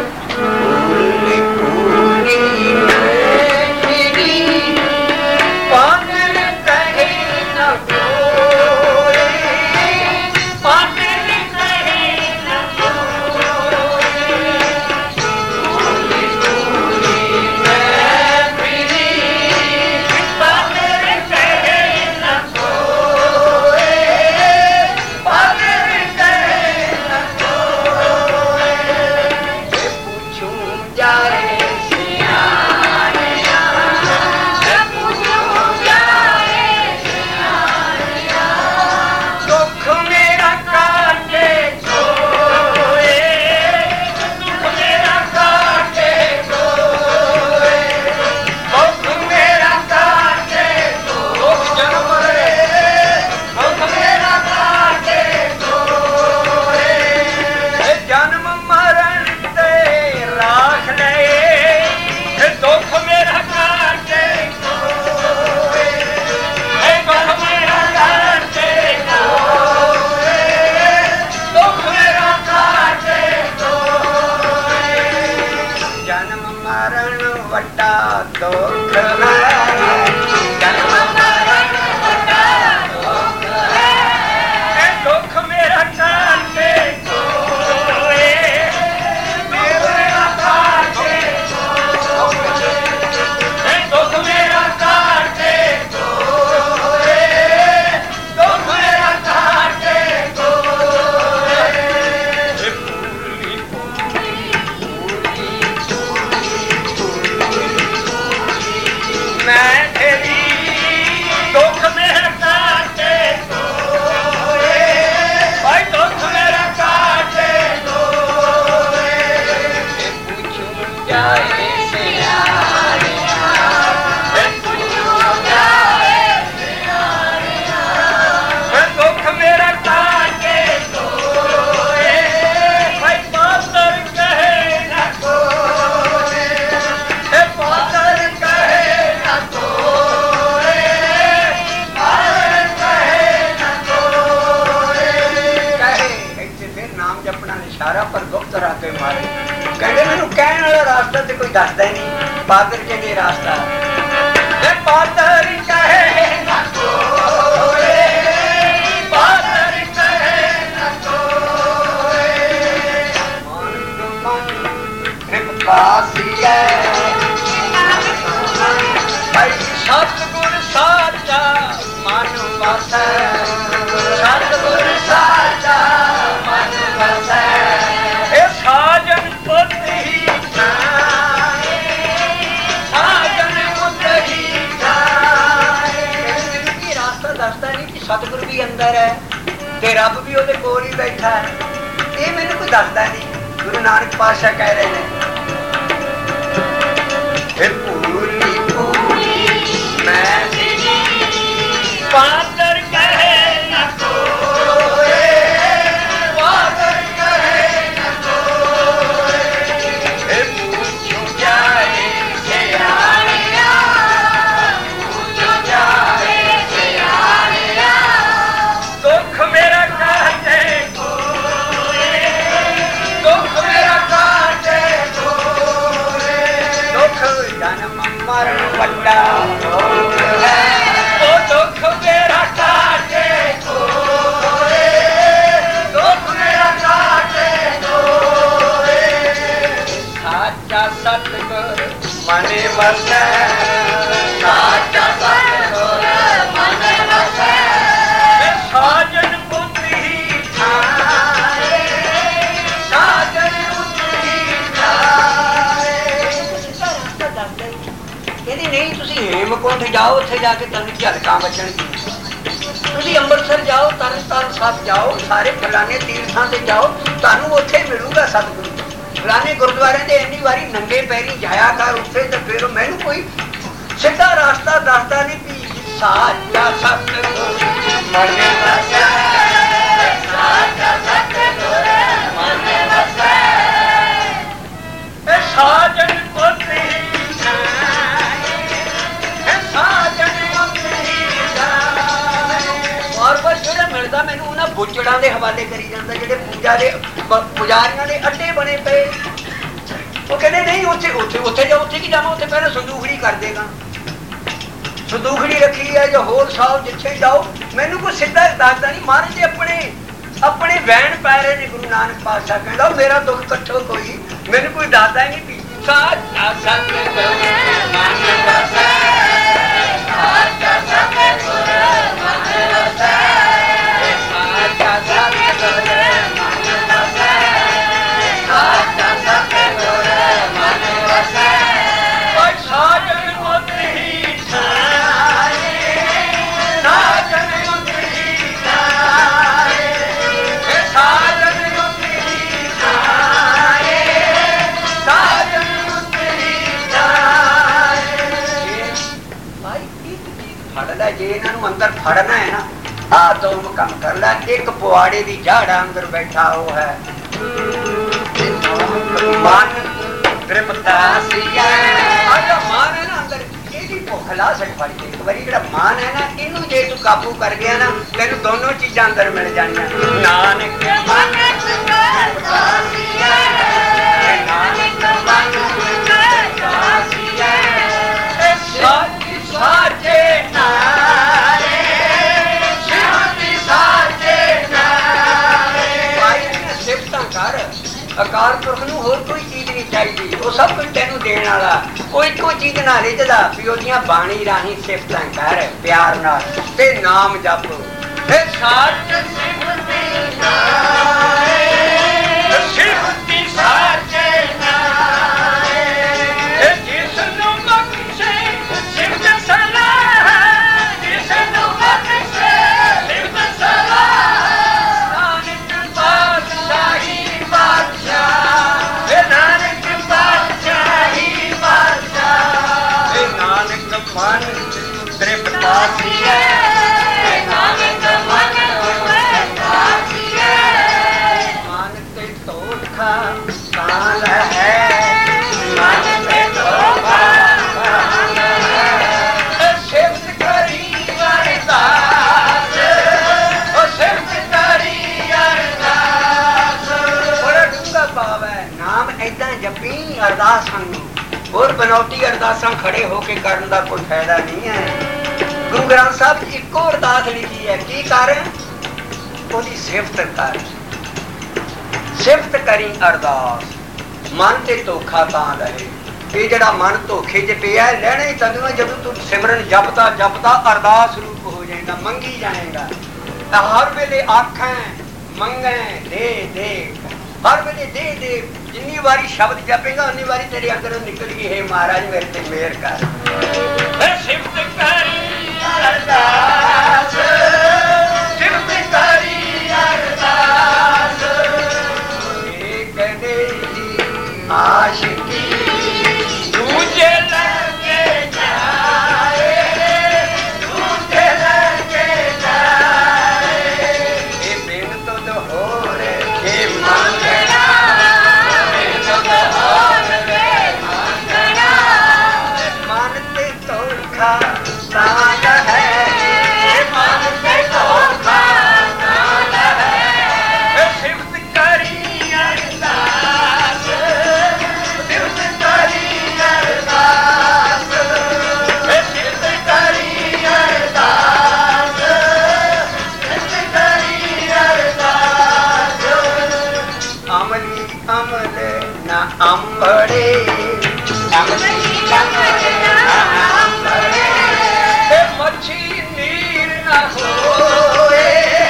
दसदा ही नहीं। पादर के रास्ता पादर कहे न कोई, पादर कहे न कोई, मन कृपासी है सतगुर साचा मन बसै, सतगुर साचा मन बसै, साजन पुत ही सतगुर भी अंदर है ते रब भी ਉਹਦੇ ਕੋਲ ही बैठा है। ये मैंने कोई दसदा नहीं। गुरु नानक पातशाह कह रहे हैं भूली भूली मैं पादर कहे न कोई, पादर कहे न कोई, पूछो जाए सियाणिया, पूछो जाए दुख मेरा काटे कोई, दुख मेरा काटे कोई, दुख जन्म मरण ਜਾਓ, ਉੱਥੇ ਜਾ ਕੇ ਤੁਹਾਨੂੰ ਝਲਕਾਂ ਬਚਣਗੀਆਂ। ਤੁਸੀਂ ਅੰਮ੍ਰਿਤਸਰ ਜਾਓ, ਤਰਨਤਾਰਨ ਸਾਹਿਬ ਜਾਓ, ਸਾਰੇ ਫਲਾਣੇ ਤੀਰਥਾਂ ਤੇ ਜਾਓ, ਤੁਹਾਨੂੰ ਉੱਥੇ ਮਿਲੂਗਾ ਸਤਿਗੁਰੂ। ਫਲਾਣੇ ਗੁਰਦੁਆਰਿਆਂ ਦੇ ਇੰਨੀ ਵਾਰੀ ਨੰਗੇ ਪੈਰੀ ਜਾਇਆ ਕਰ ਉੱਥੇ, ਤੇ ਫਿਰ ਮੈਨੂੰ ਕੋਈ ਸਿੱਧਾ ਰਾਸਤਾ ਦੱਸਦਾ ਨਹੀਂ ਵੀ ਸਾਚਾ ਸਤਿਗੁਰੂ ਮਨ ਵਸੈ, ਸਾਚਾ ਸਤਿਗੁਰੂ ਮਨ ਵਸੈ, ਇਹ ਸਾਜਨ ਪੁੱਤਰੀ ਜਿਹੜਾ ਮਿਲਦਾ ਮੈਨੂੰ ਉਹਨਾਂ ਬੁੱਚੜਾਂ ਦੇ ਹਵਾਲੇ ਕਰੀ ਜਾਂਦਾ, ਜਿਹੜੇ ਪੁਜਾਰੀਆਂ ਦੇ ਅੱਡੇ ਬਣੇ ਪਏ। ਉਹ ਕਹਿੰਦੇ ਨਹੀਂ ਉੱਥੇ ਉੱਥੇ ਉੱਥੇ ਜਾਓ, ਉੱਥੇ ਕੀ ਜਾਵਾਂ, ਉੱਥੇ ਪਹਿਲਾਂ ਸੰਦੂਖੜੀ ਕਰ ਦੇਗਾ। ਸੰਦੂਖੜੀ ਰੱਖੀ ਹੈ ਜਾਂ ਹੋਰ ਸਾਹਿਬ ਜਿੱਥੇ ਜਾਓ, ਮੈਨੂੰ ਕੋਈ ਸਿੱਧਾ ਦੱਸਦਾ ਨਹੀਂ। ਮਹਾਰਾਜ ਦੇ ਆਪਣੇ ਵੈਣ ਪੈ ਰਹੇ ਨੇ। ਗੁਰੂ ਨਾਨਕ ਪਾਤਸ਼ਾਹ ਕਹਿੰਦਾ ਮੇਰਾ ਦੁੱਖ ਇਕੱਠੋ ਕੋਈ, ਮੈਨੂੰ ਕੋਈ ਦੱਸਦਾ ਹੀ ਨਹੀਂ ਵੀ ਸਾਚਾ ਸਤਿਗੁਰੂ ਮਨ ਵਸੈ, ਸਾਚਾ ਸਤਿਗੁਰੂ ਮਨ ਵਸੈ, ਸਾਚਾ ਸਤਿਗੁਰੂ ਮਨ ਵਸੈ, ਸਾਚਾ ਸਤਿਗੁਰੂ ਮਨ ਵਸੈ, ਓਏ ਸਾਜਨ ਮੁਤਰੀ ਛਾਏ, ਸਾਜਨ ਮੁਤਰੀ ਛਾਏ, ਸਾਜਨ ਮੁਤਰੀ ਛਾਏ, ਸਾਜਨ ਮੁਤਰੀ ਛਾਏ। ਭਾਈ ਇੱਕ ਚੀਜ਼ ਫੜ ਲੈ, ਜੇ ਇਹਨਾਂ ਨੂੰ ਅੰਦਰ ਫੜਨਾ ਹੈ ਨਾ, ਆ ਤੋਂ ਕੰਮ ਕਰ ਲੈ। ਇੱਕ ਪੁਆੜੇ ਦੀ ਝਾੜਾ ਅੰਦਰ ਬੈਠਾ ਉਹ ਹੈ ਮਨ ਤ੍ਰਿਪਤਾਸੀਆ। ਆਹ ਮਨ ਹੈ ਨਾ ਅੰਦਰ, ਇਹਦੀ ਭੁੱਖ ਲਾ ਸਕਦੀ। ਇੱਕ ਵਾਰੀ ਜਿਹੜਾ ਮਨ ਹੈ ਨਾ, ਇਹਨੂੰ ਜੇ ਤੂੰ ਕਾਬੂ ਕਰ ਗਿਆ ਨਾ, ਤੈਨੂੰ ਦੋਨੋਂ ਚੀਜ਼ਾਂ ਅੰਦਰ ਮਿਲ ਜਾਣੀਆਂ। ਨਾਨਕ ਮਨ ਤ੍ਰਿਪਤਾਸੀਆ, ਨਾਨਕ ਮਨ ਤ੍ਰਿਪਤਾਸੀਆ, ਸੱਚ ਸਾਚੇ ਨਾਰੇ, ਸ਼ਾਂਤੀ ਸਾਚੇ ਨਾਰੇ। ਭਾਈ ਸਿਫਤਾਂ ਕਰ, ਅਕਾਲ ਪੁਰਖ ਨੂੰ ਹੋਰ ਕੋਈ ਚੀਜ਼ ਨਹੀਂ ਚਾਹੀਦੀ, ਉਹ ਸਭ ਕੁਝ ਤੈਨੂੰ ਦੇਣ ਵਾਲਾ। ਉਹ ਇੱਕੋ ਚੀਜ਼ ਨਾਲ ਰਿਝਦਾ ਵੀ ਉਹਦੀਆਂ ਬਾਣੀ ਰਾਹੀਂ ਸਿਫਤਾਂ ਕਰ ਪਿਆਰ ਨਾਲ ਤੇ ਨਾਮ ਜਪ। ਇਹ ਸੱਚ ਸਿਫਤੀ ਨਾਰੇ, ਸਿਫਤੀ ਸਾਚੇ ਨਾਰੇ, ਇਹ ਜਿਸ ਨੂੰ ਬਖਸ਼ੇ ਸਿਫਤ ਸਲਾਹ, ਜਿਸ ਨੂੰ ਬਖਸ਼ੇ ਸਿਫਤ ਸਲਾਹ। ਨਾਨਕ ਪਾਤਸ਼ਾਹੀ ਬਾਦਸ਼ਾਹ, ਇਹ ਨਾਨਕ ਪਾਤਸ਼ਾਹੀ ਬਾਦਸ਼ਾਹ, ਇਹ ਨਾਨਕ ਮਨ ਤ੍ਰਿਪਤਾਸੀਆ, ਇਹ ਨਾਨਕ ਮਨ ਤ੍ਰਿਪਤਾਸੀਆ। ਮਨ ਤੇ ਧੋਖਾ ਕਾਲ ਹੈ, ਮਨ ਤੇ ਧੋਖਾ ਕਾਲ ਹੈ, ਸਿਫਤ ਕਰੀ ਅਰਦਾਸ, ਉਹ ਸਿਫਤ ਕਰੀ ਅਰਦਾਸ। ਬੜਾ ਡੂੰਘਾ ਭਾਵ ਹੈ। ਨਾਮ ਏਦਾਂ ਜਪੀ ਅਰਦਾਸਾਂ ਨੂੰ, ਹੋਰ ਬਨੌਟੀ ਅਰਦਾਸਾਂ ਖੜੇ ਹੋ ਕੇ ਕਰਨ ਦਾ ਕੋਈ ਫਾਇਦਾ ਨਹੀਂ ਹੈ। ਗੁਰੂ ਗ੍ਰੰਥ ਸਾਹਿਬ ਇੱਕੋ ਅਰਦਾਸ ਲਿਖੀ ਹੈ, ਕੀ ਕਾਰਨ? ਉਹਦੀ ਸਿਫਤ ਕਰ, ਸਿਫਤ ਕਰੀ ਅਰਦਾਸ। ਮਨ ਤੇ ਧੋਖਾ ਤਾਂ ਲਏ। ਇਹ ਜਿਹੜਾ ਮਨ ਧੋਖੇ 'ਚ ਪਿਆ ਲੈਣਾ ਹੀ ਤੈਨੂੰ, ਜਦੋਂ ਤੂੰ ਸਿਮਰਨ ਜਪਦਾ ਜਪਦਾ ਅਰਦਾਸ ਰੂਪ ਹੋ ਜਾਏਗਾ, ਮੰਗੀ ਜਾਏਗਾ। ਹਰ ਵੇਲੇ ਆਖਾਂ ਮੰਗੈ ਦੇ ਦੇ, ਹਰ ਵੇਲੇ ਦੇ ਦੇ। ਜਿੰਨੀ ਵਾਰੀ ਸ਼ਬਦ ਜਪੇਗਾ ਉਨੀ ਵਾਰੀ ਤੇਰੇ ਅੰਦਰੋਂ ਨਿਕਲ ਗਈ, ਹੈ ਮਹਾਰਾਜ ਮੇਰੇ ਤੇ ਮਿਹਰ ਕਰ। ਸਿਫਤ ਕਰੀ ਅਰਦਾਸ, ਸਿਫਤ ਕਰੀ ਅਰਦਾਸ। ਇਹ ਕਹਿੰਦੇ ਆਸ਼ਿਕੀ ਦੂਜੇ ਲੱਗੇ ਜਾਏ, ਦੂਜੇ ਲੱਗੇ ਜਾਏ। ਇਹ ਬਿਨ ਤੋਂ ਹੋਰ ਕੇ ਮੰਗਣਾ, ਬਿਨ ਤੋਂ ਹੋਰ ਕੇ ਮੰਗਣਾ। ਮਨ ਤੇ ਧੋਖਾ ਕਾਲ ਹੈ, ਮਨ ਤੇ ਧੋਖਾ ਕਾਲ ਹੈ। ਸਿਫਤ ਕਰੀ ਅਰਦਾਸ, ਸਿਫਤ ਕਰੀ ਅਰਦਾਸ, ਸਿਫਤ ਕਰੀ ਅਰਦਾਸ, ਸਿਫਤ ਕਰੀ ਅਰਦਾਸ। ਅਮਲੀ ਅਮਲ ਨਾ ਅੰਬੜੇ, ਅਮਲੀ ਅਮਲ ਨਾ ਅੰਬੜੇ। ਮੱਛੀ ਨੀਰ ਨਾ ਹੋਏ,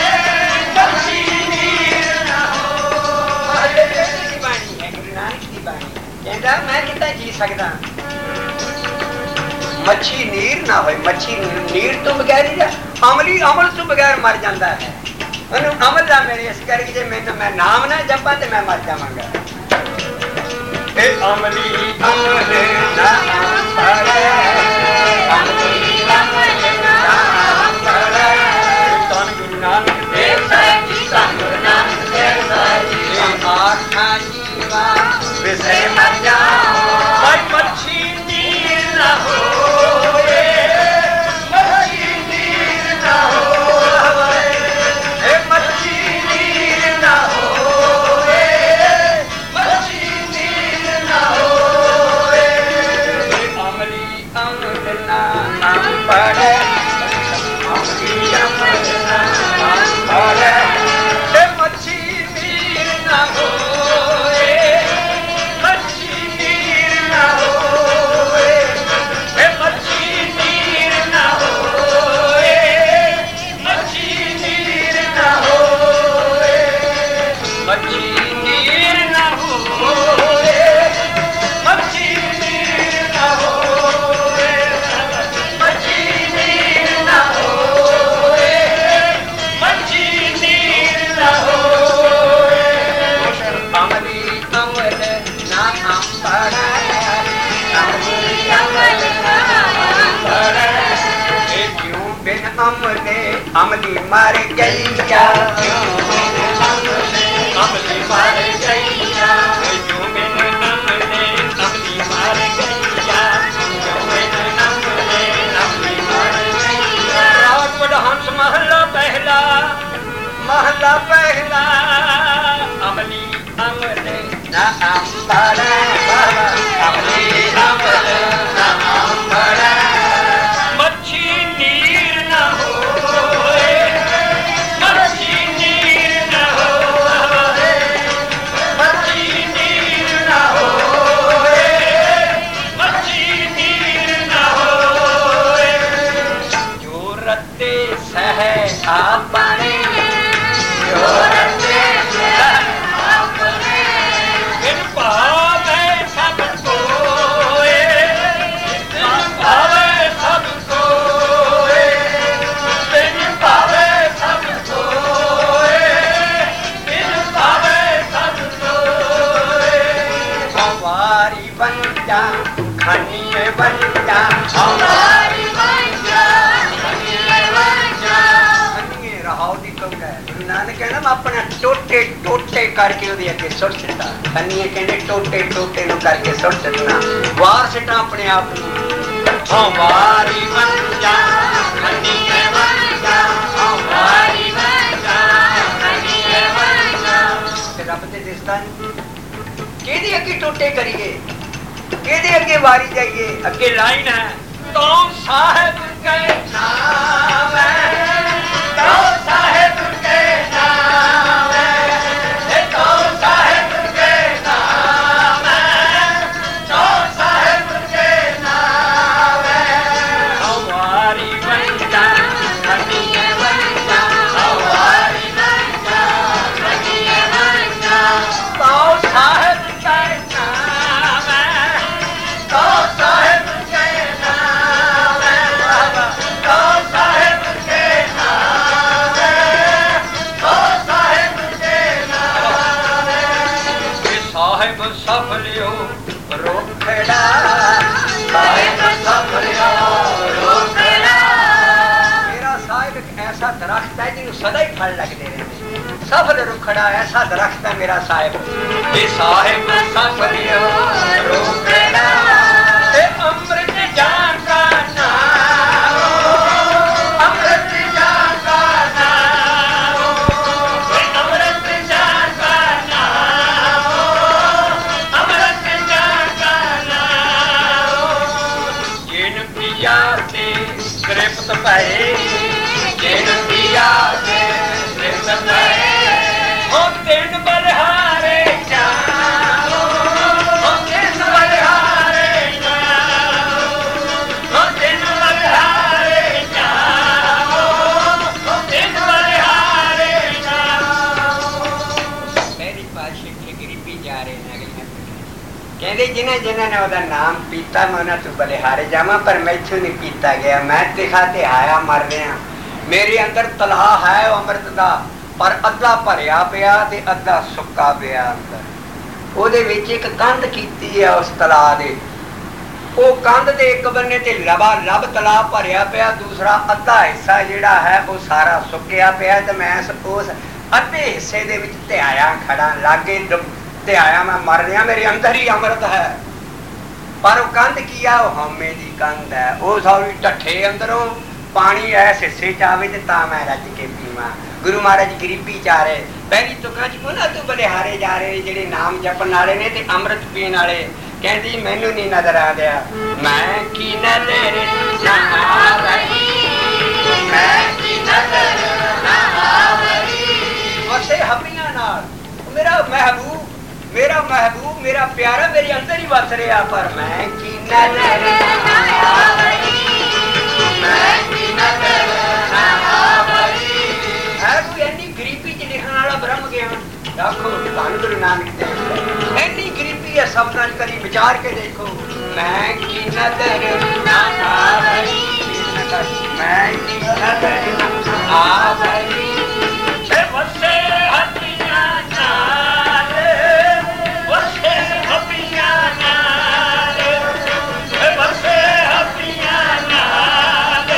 ਮੱਛੀ ਨੀਰ ਨਾ ਹੋਏ। ਦੀ ਬਾਣੀ ਹੈ, ਗੁਰੂ ਨਾਨਕ ਦੀ ਬਾਣੀ। ਕਹਿੰਦਾ ਮੈਂ ਕਿੱਦਾਂ ਜੀ ਸਕਦਾ? ਮੱਛੀ ਨੀਰ ना होए। मच्छी नीर तो बगैर ही अमली अमल तो बगैर मर जाता है। उन्होंने अमल ना मेरे इस करके जे मैं नाम ना जपा तो मैं मर जावांगा। ए अमली अमल ना पड़े, अमली अमल ना पड़े, तन गुरु नानक देव साहिब जी, तन गुरु नानक देव साहिब जी, आखा जीवा विसे मर जाओ। भाई मच्छी नीर ना होए, मच्छी नीर ना होए, ए मच्छी नीर ना होए, मच्छी नीर ना होए। अमली अमल ना पड़े, अमली अमल ना पड़े, ए मच्छी नीर ना होए, मच्छी नीर ना होए, ए मच्छी नीर ना होए, मच्छी नीर ना होए, मच्छी नीर ना होए, मच्छी नीर ना होए, मच्छी नीर ना होए, मच्छी नीर ना होए। अमली अमल ना पड़े, अमली अमल ना पड़े, ए क्यों बिन अमले अमली मर गईया, अमली मर गईया, क्यों बिन अमले अमली मर गईया, क्यों बिन अमले अमली मर गईया। राग वडहंस महला पहला, महला पहला, अमली अमले ना पड़े, अमली अमल ना पड़े, मच्छी नीर ना होए, मच्छी नीर ना होए, मच्छी नीर ना होए, मच्छी नीर ना होए। जो रत्ते सह आपने, जो रत्ते सह आपने, बिन भावे सब कोए, बिन भावे सब कोए, बिन भावे सब कोए, बिन भावे सब कोए। हमारी बन जा खनिए बन जा, हमारी बन जा खनिए बन जा। खनिए रहाओ दी कौड़ है। गुरु नानक कहना मैं अपने टोटे टोटे करके ਉਹਦੇ ਅੱਗੇ ਸੁੱਟ ਦਿੱਤਾ। ਖਨੀਏ ਕਹਿੰਦੇ ਟੋਟੇ ਟੋਟੇ ਨੂੰ ਕਰਕੇ ਸੁੱਟ ਦਿੱਤਾ। ਵਾਰ ਸਿੱਟਾ ਆਪਣੇ ਆਪ ਨੂੰ। ਹਮਾਰੀ ਬਨ ਜਾ ਖਨੀਏ ਬਨ ਜਾ, ਹਮਾਰੀ ਬਨ ਜਾ ਖਨੀਏ ਬਨ ਜਾ। ਤੇ ਰੱਬ ਤੇ ਦਿਸਦਾ ਨਹੀਂ। ਕਿਹਦੇ ਅੱਗੇ ਟੋਟੇ ਕਰੀਏ, ਕਿਹਦੇ ਅੱਗੇ ਵਾਰੀ ਜਾਈਏ। ਅੱਗੇ ਲਾਈਨ ਹੈ, ਤੋ ਸਾਹਿਬ ਕੇ ਨਾਮ ਹੈ, ਤੋ ਸਾਹਿਬ ਕੇ ਨਾਮ ਹੈ, ਇਹ ਤੋ ਸਾਹਿਬ ਕੇ ਨਾਮ ਹੈ, ਤੋ ਸਾਹਿਬ ਕੇ ਨਾਮ ਹੈ। ਹਮਾਰੀ ਬਨ ਜਾ ਖਨੀਏ ਬਨ ਜਾ, ਹਮਾਰੀ ਬਨ ਜਾ ਖਨੀਏ ਬਨ ਜਾ। ਤੋ ਸਾਹਿਬ ਕੇ ਨਾਮ ਹੈ, ਤੋ ਸਾਹਿਬ ਕੇ ਨਾਮ ਹੈ, ਤੋ ਸਾਹਿਬ ਕੇ ਨਾਮ ਹੈ, ਤੋ ਸਾਹਿਬ ਕੇ ਨਾਮ ਹੈ। ਇਹ ਸਾਹਿਬ ਸਫਲਿਓ ਰੋਖੜਾ, ਸਾਹਿਬ ਸਫਲਿਓ ਰੋਖੜਾ। ਮੇਰਾ ਸਾਹਿਬ ਇੱਕ ਐਸਾ ਦਰਖਤ ਹੈ ਜਿਹਨੂੰ ਸਦਾ ਹੀ ਫਲ ਲੱਗਦੇ ਰਹਿੰਦੇ। ਸਫਲ ਰੁਖੜਾ ਐਸਾ ਦਰਖਤ ਹੈ ਮੇਰਾ ਸਾਹਿਬ। ਇਹ ਸਾਹਿਬ ਸਫਲਿਓ ਰੋਖੜਾ, ਇਹ ਅੰਮ੍ਰਿਤ ਜਾਨ ਕਾ ਨਾਮ, ਅੰਮ੍ਰਿਤ ਜਾਨ ਕਾ ਨਾਮ, ਇਹ ਅੰਮ੍ਰਿਤ ਜਾਨ ਕਾ ਨਾਮ, ਅੰਮ੍ਰਿਤ ਜਾਨ ਕਾ ਨਾਮ। ਜਿਨ ਪਿਆ ਤੇ ਤ੍ਰਿਪਤ ਪਏ, ਜਿਨ ਪਿਆ ਤੇ ਤ੍ਰਿਪਤ ਪਏ, ਉਹ ਤਿੰਨ ਬਲਿਹਾਰੇ ਜਾਓ, ਉਹ ਤਿੰਨ ਬਲਿਹਾਰੇ ਜਾਓ, ਉਹ ਤਿੰਨ ਬਲਿਹਾਰੇ ਜਾਓ, ਉਹ ਤਿੰਨ ਬਲਿਹਾਰੇ ਜਾਓ। ਮੇਰੀ ਪਾਸ਼ੇ ਕੀ ਗਰੀਬੀ ਜਾ ਰਹੇ ਨੇ ਅਗਲੀਆਂ ਕਹਿੰਦੇ ਕਹਿੰਦੇ ਜਿਨ੍ਹਾਂ ਨੇ ਉਹਦਾ ਨਾਮ ਪੀਤਾ ਮੈਂ ਉਹਨਾਂ ਤੋਂ ਬਲਿਹਾਰੇ ਜਾਵਾਂ, ਪਰ ਮੈਥੋਂ ਨਹੀਂ ਪੀਤਾ ਗਿਆ। ਮੈਂ ਤਿਖਾ ਤੇ ਆਇਆ ਮਰ ਰਿਹਾ। ਮੇਰੇ ਅੰਦਰ ਤਲਾਅ ਹੈ ਅੰਮ੍ਰਿਤ ਦਾ, ਪਰ ਅੱਧਾ ਭਰਿਆ ਪਿਆ ਤੇ ਅੱਧਾ ਸੁੱਕਾ ਪਿਆ ਅੰਦਰ। ਉਹਦੇ ਵਿੱਚ ਇੱਕ ਕੰਧ ਕੀਤੀ ਹੈ ਉਸ ਤਲਾਅ ਦੇ, ਉਹ ਕੰਧ ਦੇ ਇੱਕ ਬੰਨੇ ਤੇ ਲਬਾ ਲਬ ਤਲਾਅ ਭਰਿਆ ਪਿਆ, ਦੂਸਰਾ ਅੱਧਾ ਹਿੱਸਾ ਜਿਹੜਾ ਹੈ ਉਹ ਸਾਰਾ ਸੁੱਕਿਆ ਪਿਆ। ਤੇ ਮੈਂ ਉਸ ਅੱਧੇ ਹਿੱਸੇ ਦੇ ਵਿੱਚ ਧਿਆਇਆ ਖੜਾ, ਲਾਗੇ ਧਿਆਇਆ ਮੈਂ ਮਰ ਰਿਹਾ, ਮੇਰੇ ਅੰਦਰ ਹੀ ਅੰਮ੍ਰਿਤ ਹੈ। ਪਰ ਉਹ ਕੰਧ ਕੀ ਆ? ਉਹ ਹਉਮੈ ਦੀ ਕੰਧ ਹੈ। ਉਹ ਸਾਰੀ ਢੱਠੇ ਅੰਦਰੋਂ ਪਾਣੀ ਐਸ ਹਿੱਸੇ ਚ ਆਵੇ ਤੇ ਤਾਂ ਮੈਂ ਰੱਜ ਕੇ ਪੀਵਾਂ। ਗੁਰੂ ਮਹਾਰਾਜ ਗਰੀਬੀ ਚਾਰੇ ਪਹਿਲੀ ਤੁਕਾਂ ਚ ਉਹਨਾਂ ਤੋਂ ਬਲਿਹਾਰੇ ਜਾ ਰਹੇ ਜਿਹੜੇ ਨਾਮ ਜਪਣ ਵਾਲੇ ਨੇ ਤੇ ਅੰਮ੍ਰਿਤ ਪੀਣ ਵਾਲੇ। ਕਹਿੰਦੀ ਮੈਨੂੰ ਨਹੀਂ ਨਜ਼ਰ ਆ ਰਿਹਾ, ਮੈਂ ਕੀ ਨਜ਼ਰ ਨਾ ਆਵਈ, ਮੈਂ ਕੀ ਨਜ਼ਰ ਨਾ ਆਵਈ। ਵਸੇ ਹੱਬੀਆਂ ਨਾਲ ਮੇਰਾ ਮਹਿਬੂਬ ਮੇਰਾ ਪਿਆਰਾ ਮੇਰੇ ਅੰਦਰ ਹੀ ਵਸ ਰਿਹਾ, ਪਰ ਮੈਂ ਕੀ ਨਜ਼ਰ ਨਾ ਆਵਈ, ਮੈਂ ਕੀ ਨਜ਼ਰ ਨਾ ਆਵਈ। ਹੈ ਕੋਈ ਇੰਨੀ ਗਰੀਬੀ ਚ ਲਿਖਣ ਵਾਲਾ ਬ੍ਰਹਮ ਗਿਆਨ ਆਖੋ ਧੰਨ ਗੁਰੂ ਨਾਨਕ ਦੇਵ। ਇੰਨੀ ਗਰੀਬੀ ਹੈ ਸ਼ਬਦਾਂ ਚ, ਕਦੀ ਵਿਚਾਰ ਕੇ ਦੇਖੋ। ਮੈਂ ਕੀ ਨਜ਼ਰ ਨਾ ਆਵਈ, ਮੈਂ ਕੀ ਨਜ਼ਰ ਨਾ ਆਵਈ। ਵਸੇ ਹੱਬੀਆਂ ਨਾਲ, ਵਸੇ ਹੱਬੀਆਂ ਨਾਲ, ਵਸੇ ਹੱਬੀਆਂ ਨਾਲ,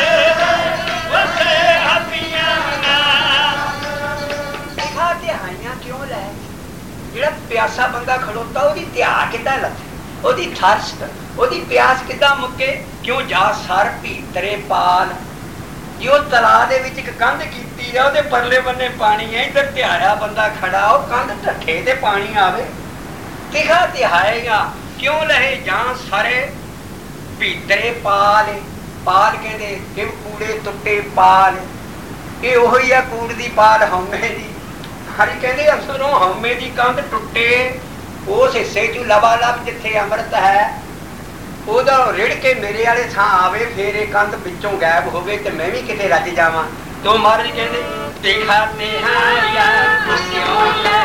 ਵਸੇ ਹੱਬੀਆਂ ਨਾਲ। ਦਿਖਾ ਤਿਹਾਈਆਂ ਕਿਉਂ ਲੈ? ਜਿਹੜਾ ਪਿਆਸਾ ਬੰਦਾ ਖਲੋਤਾ ਉਹਦੀ ਧਿਆ ਕਿੱਦਾਂ ਲੱਥੇ, ਉਹਦੀ ਥਰਸਟ, ਉਹਦੀ ਪਿਆਸ ਕਿੱਦਾਂ ਮੁੱਕੇ? ਕਿਉਂ ਜਾ ਸਰ ਭੀਤਰੇ ਪਾਲ। ਜੋ ਤਲਾਅ ਦੇ ਵਿੱਚ ਇੱਕ ਕੰਧ ਕੀਤੀ ਆ, ਉਹਦੇ ਪਰਲੇ ਬੰਨੇ ਪਾਣੀ ਹੈ, ਇੱਧਰ ਧਿਆਇਆ ਬੰਦਾ ਖੜਾ, ਉਹ ਕੰਧ ਢੱਠੇ ਤੇ ਪਾਣੀ ਆਵੇ। ਤਿਖਾ ਤਿਹਾਏਗਾ ਕਿਉਂ ਲਹੇ ਜਾਂ ਸਾਰੇ ਭੀਤਰੇ ਪਾਲ। ਪਾਲ ਕਹਿੰਦੇ ਕਿਵ ਕੂੜੇ ਟੁੱਟੇ ਪਾਲ, ਇਹ ਉਹੀ ਆ ਕੂੜ ਦੀ ਪਾਲ ਹਉਮੈ ਦੀ। ਹਰੀ ਕਹਿੰਦੇ ਅਸਲੋਂ ਹਉਮੈ ਦੀ ਕੰਧ ਟੁੱਟੇ, ਉਸ ਹਿੱਸੇ ਚ ਲਬਾ ਲਬ ਜਿੱਥੇ ਅੰਮ੍ਰਿਤ ਹੈ ਉਹਦਾ ਰਿੜ ਕੇ ਮੇਰੇ ਵਾਲੇ ਥਾਂ ਆਵੇ, ਫੇਰ ਇਹ ਕੰਧ ਵਿੱਚੋਂ ਗਾਇਬ ਹੋਵੇ ਤੇ ਮੈਂ ਵੀ ਕਿਤੇ ਰੱਜ ਜਾਵਾਂ। ਤੋ ਮਹਾਰਾਜ ਕਹਿੰਦੇ ਤਿਖਾ ਤਿਹਾਇਆ ਕਿਉਂ